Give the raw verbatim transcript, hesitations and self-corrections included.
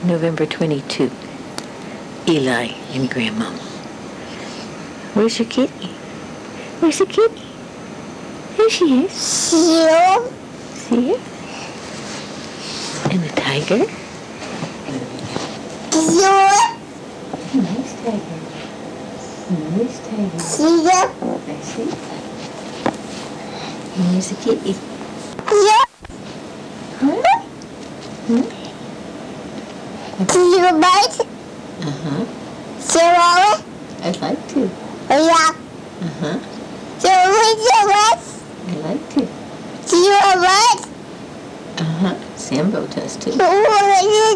November twenty-second. Eli and Grandmama. Where's your kitty? Where's the kitty? There she is. Here. See her? And the tiger. Here. Nice tiger. Nice tiger. Here. I see. And here's the kitty. Here. Huh? Hmm? Do you bite? Uh-huh. Zero. I'd like to. Yeah. Uh-huh. Zero. I'd like to. Zero. Uh-huh. Sambo does too. Zero.